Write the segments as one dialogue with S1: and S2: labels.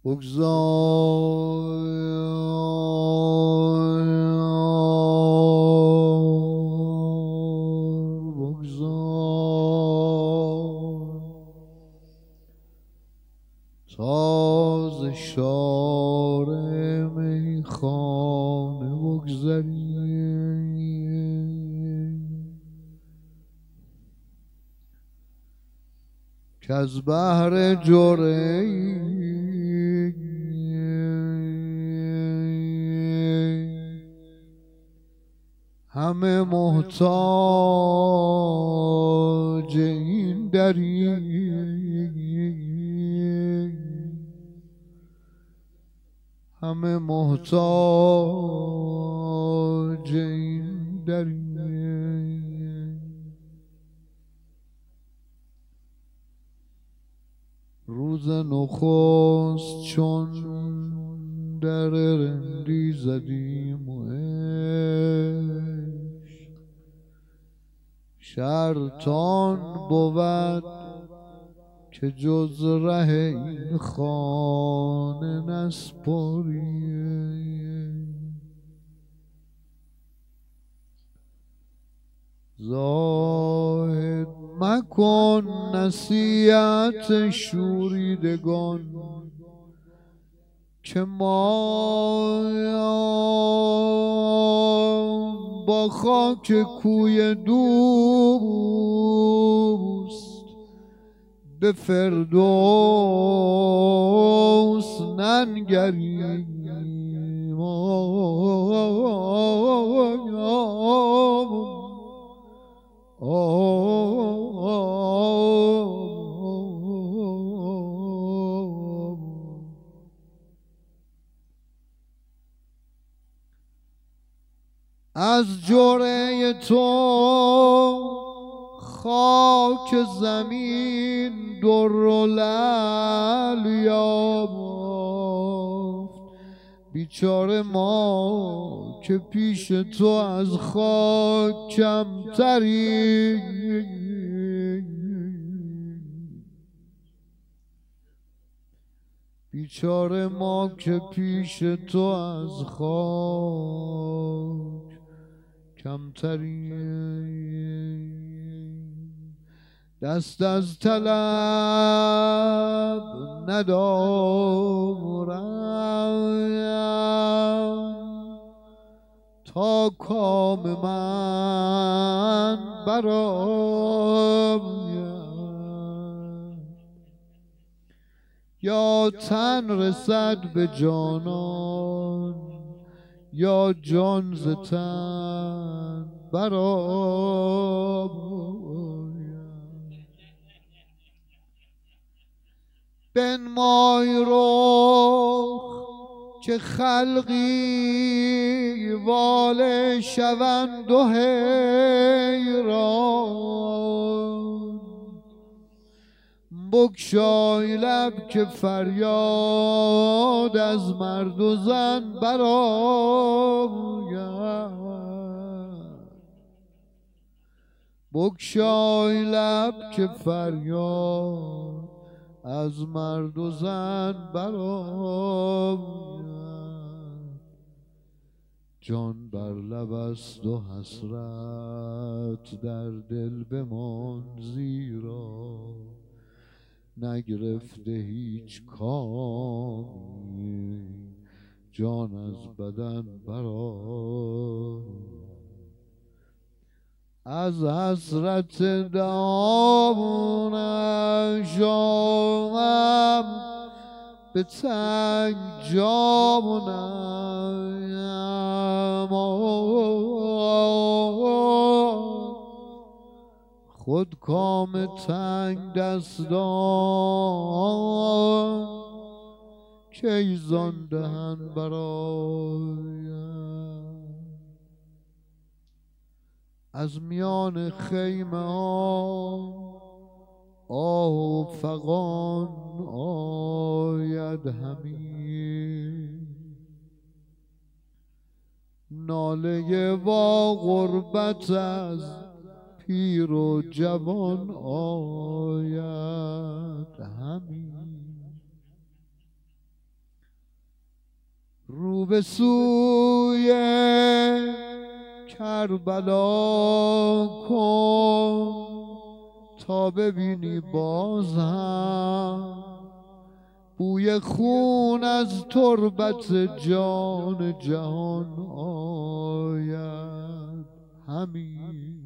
S1: بگذار تا ز شار میخانه بگذری، کز بحر جرعی همه محتاج این دری، همه محتاج این دری. روز نخست چون در رندی زدیم و شرطان بود که جز ره این خانه نسپاری. زاهد مکن نصیحت شوریدگان که ما با خاک کوی دوست به فردوس ننگریم. از جرعه تو خاک زمین در و لعل یافت، بیچاره ما که پیش تو از خاک کمتری. بیچاره ما که پیش تو از خاک کمتری. دست از طلب ندارم تا کام من برآید، یا تن رسد به جانان یا جان ز تن برآید. بنمای رخ که خلقی واله شوند و حیران، بگشای لب که فریاد از مرد و زن برآید. بگشای لب که فریاد از مرد و زن برآید. جان بر لب است و حسرت در دل بماند، زیرا نگرفته هیچ کامی جان از بدن برآید. از حسرت دامنش آمم به تنگ جامونم، خود کام تنگ دستان کی زان دهن برآید. از میان خیمه ها آه و فغان آید همی، ناله وا غربت از پیر و جوان آید همی. رو به سوی کربلا کن تا ببینی بازم بوی خون از تربت جان جهان آید. همین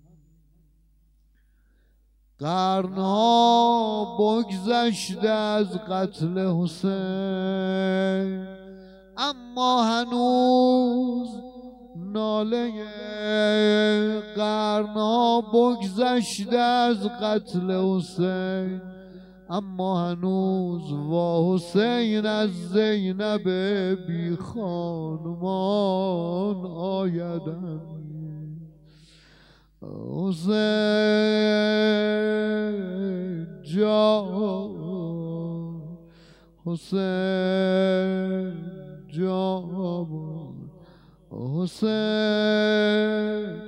S1: قرنها بگذشته از قتل حسین، اما هنوز ناله قرنها بگذشته از قتل حسین، اما هنوز وا حسین از زینب بی خانمان آیدم. حسین جان، حسین جان، حسین.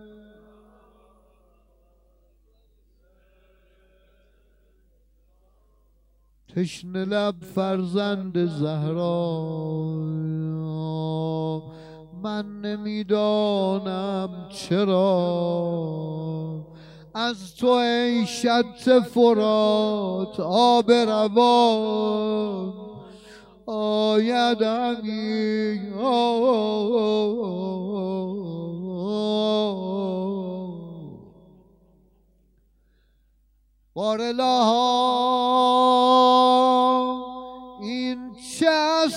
S1: تشنه لب فرزند زهرا، من نمیدانم چرا از تو ای شط فرات آب روان آیدمی. بارلاها این چه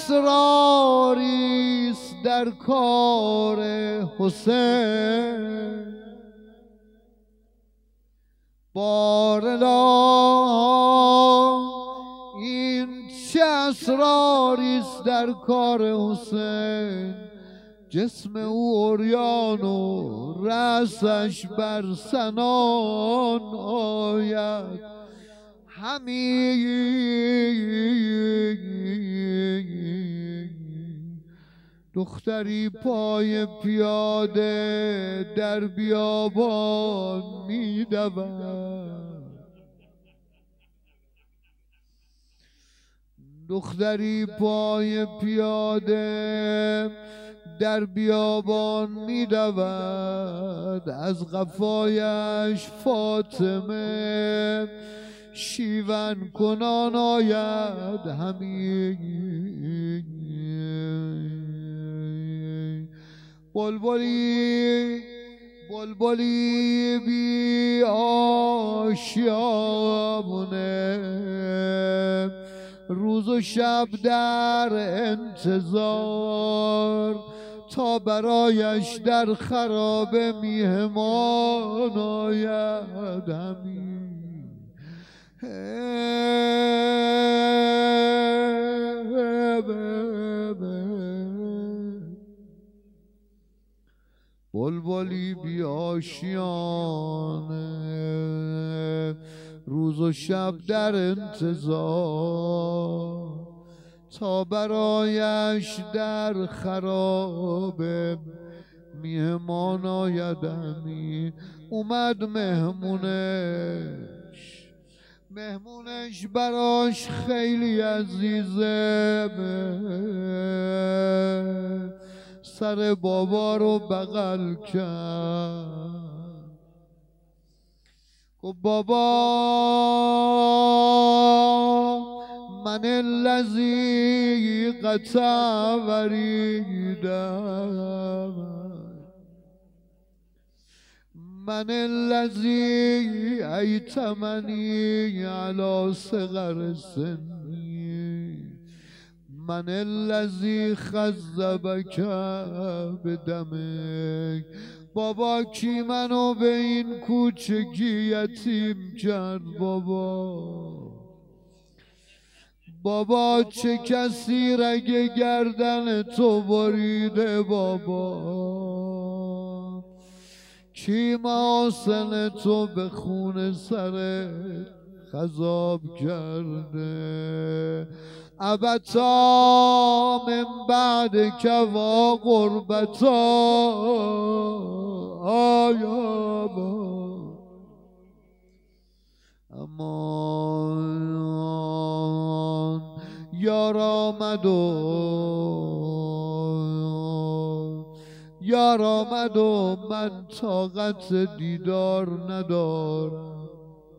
S1: اسراریست در کار حسین، بارلاها این چه اسراریست در کار حسین. جسم او عریان و رأسش بر سنان آید. همین دختری پای پیاده در بیابان می‌دود، دختری پای پیاده در بیابان می‌دود، از قفایش فاطمه شیون کنان آید. همین بلبلی بلبلی بی آشیانه روز و شب در انتظار تا برایش در خرابه میهمان آید. همین بلبلی بی آشیانه روز و شب در انتظار تا برایش در خرابه میهمان آیدمی. اومد مهمونش براش خیلی عزیزه، سر بابا رو بغل کرد، گفت بابا من الذی قطع وریدم، من الذی ایتمنی علی صغر سنی، من الذی خذبک بدمک. بابا کی منو به این کوچگی یتیم کرد؟ بابا چه کسی رگ گردن تو بریده؟ بابا کی محاسن تو به خون سرت خضاب کرده؟ ابتا من بعد کوا غربتا آیا امان یار آمد و یار آمد و من طاقت دیدار ندارم.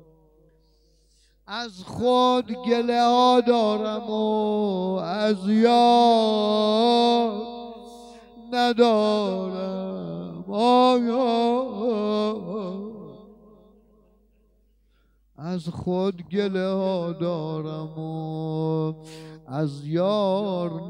S1: از خود گله ها دارم و از یار ندارم. آیا از خود گله ها دارم و از یار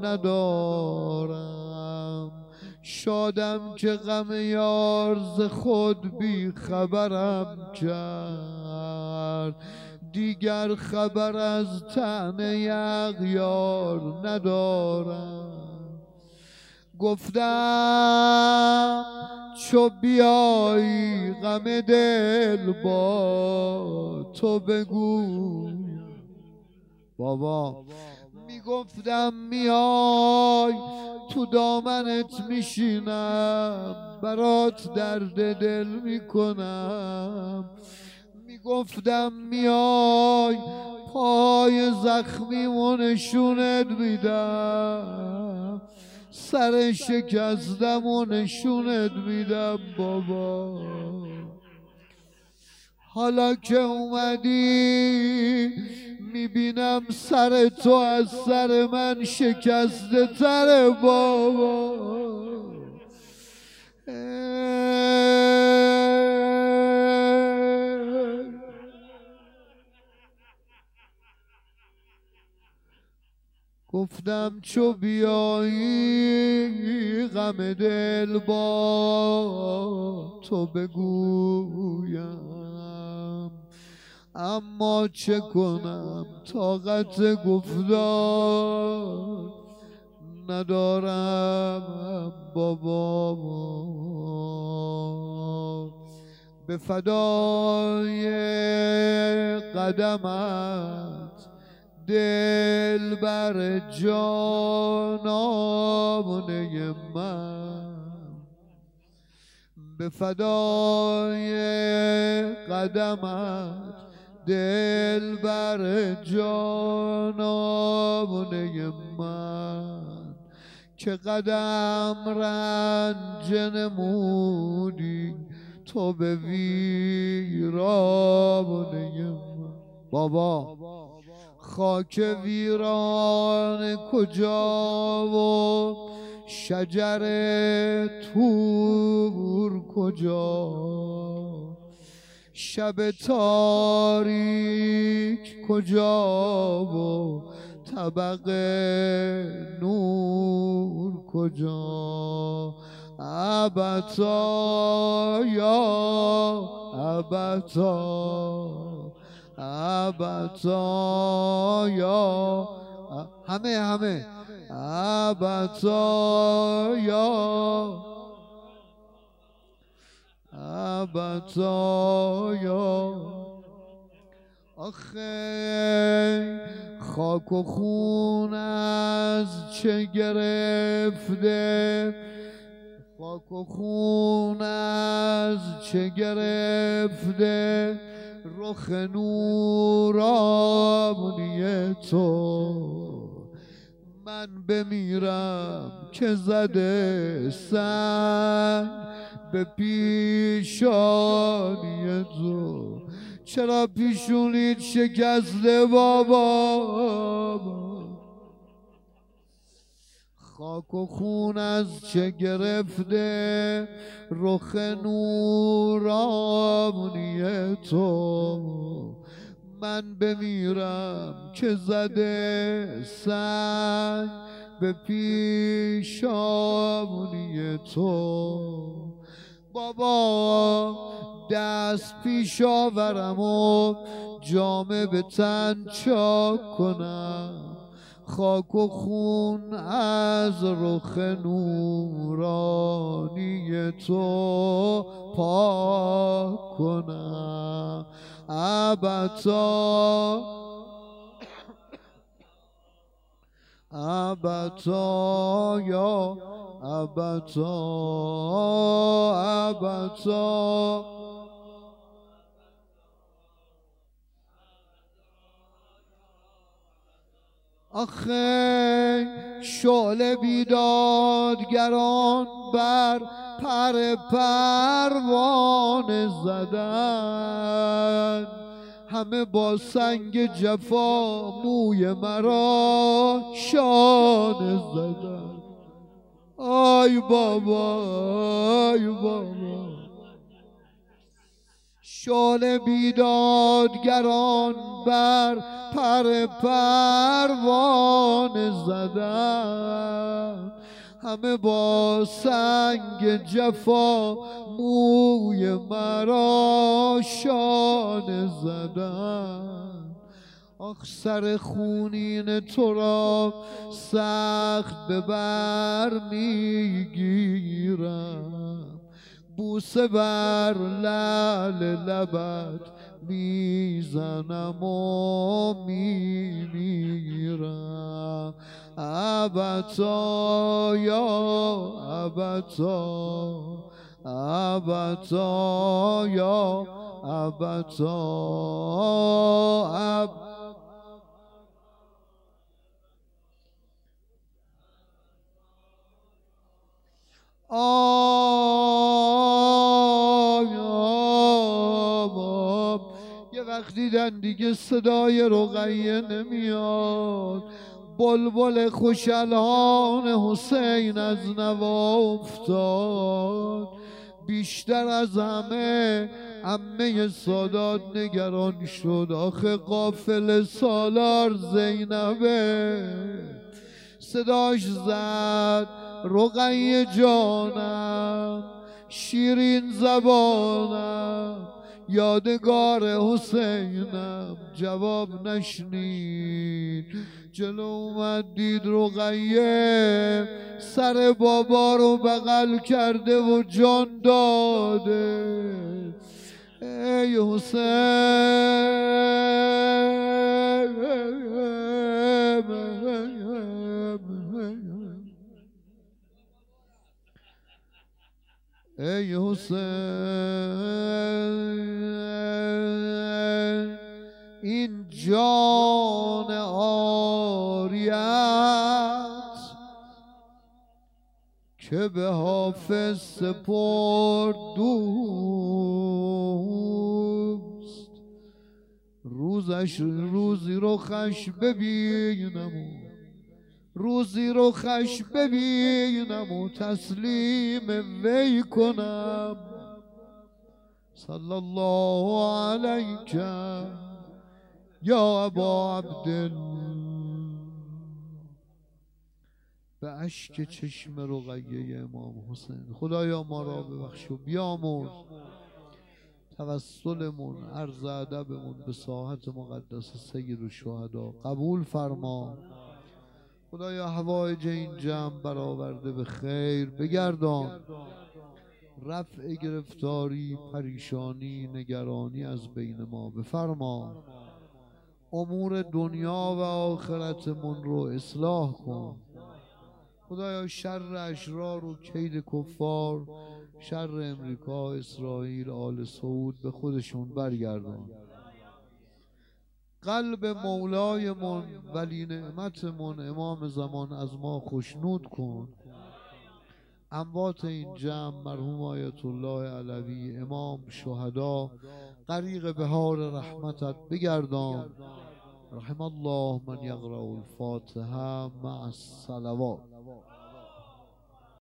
S1: ندارم. شادم که غم یار ز خود بی خبرم کرد. دیگر خبر از طعنه اغیار ندارم. گفتم چو بیایی غم دل با تو بگو. بابا میگفتم میای تو دامنت میشینم برات درد دل میکنم. میگفتم میای پای زخمیمو نشونت میدم سر شکستم و نشونت میدم. بابا حالا که اومدی میبینم سر تو از سر من شکسته تره. بابا گفتم چو بیایی غم دل با تو بگویم. اما چه کنم طاقت گفتار ندارم. بابا به فدای قدمت دل بر جانانه من. به فدای قدمت دل بر جانانه من. که قدم رنج نمودی تو به ویرانه من. بابا خاک ویران کجا و شجر طور کجا. شب تاریک کجا و طبق نور کجا. ابتا یا ابتا ابتا یا همه ابتا یا ابتا یا. آخه خاک و خون از چه گرفته. خاک و خون از چه گرفته رخ نورانی تو. من بمیرم که زده سنگ به پیشانی تو. چرا پیشونیت شکسته بابا؟ خاک و خون از چه گرفته رخ نورانی تو. من بمیرم که زده سنگ به پیشانی تو. بابا دست پیش آورم و جامه به تن چاک کنم. خاک و خون از رخ نورانی تو پاک کنم. ابتا ابتا یا ابتا ابتا. آخه شعله بیدادگران بر پر پروانه زدن، همه با سنگ جفا موی مرا شانه زدن. آی بابا آی بابا، شعله بیدادگران بر پر پروانه زدن، همه با سنگ جفا موی مرا شانه زدن. آخ سر خونین تو را سخت به بر میگیرم، بوسه بر لعل لبت میزنم و میمیرم. ابتا یا ابتا، ابتا یا ابتا. یه وقت دیدن دیگه صدای رقیه نمیاد، بلبل خوشالان حسین از نوا افتاد. بیشتر از همه عمه سادات نگران شد، آخه قافل سالار زینبه. صداش زد رقیه جانم، شیرین زبانم، یادگار حسینم. جواب نشنید، جلو اومد دید رقیه سر بابا رو بغل کرده و جان داده. ای حسین، ای حسین، این جان عاریت که به حافظ سپرد دوست، روزی رو خش ببینم، روزی رو خش ببینم و تسلیم وی کنم. صلی الله علیک یا ابا عبدالله. به اشک چشم رقیه امام حسین خدایا ما را ببخش و بیامرز. توسلمون، عرض ادبمون به ساحت مقدس سید الشهدا قبول فرما. خدایا حوایج این جمع برآورده به خیر بگردان، رفع گرفتاری، پریشانی، نگرانی از بین ما بفرما. امور دنیا و آخرتمون رو اصلاح کن. خدایا شر اشرار و کید کفار، شر امریکا، اسرائیل، آل سعود به خودشون برگردان. قلب مولایمون، ولی نعمتمون، امام زمان از ما خوشنود کن. اموات این جمع، مرحوم آیت الله علوی، امام، شهدا، غریق بهار رحمتت بگردان. رحم الله من یقرأ الفاتحه مع الصلوات.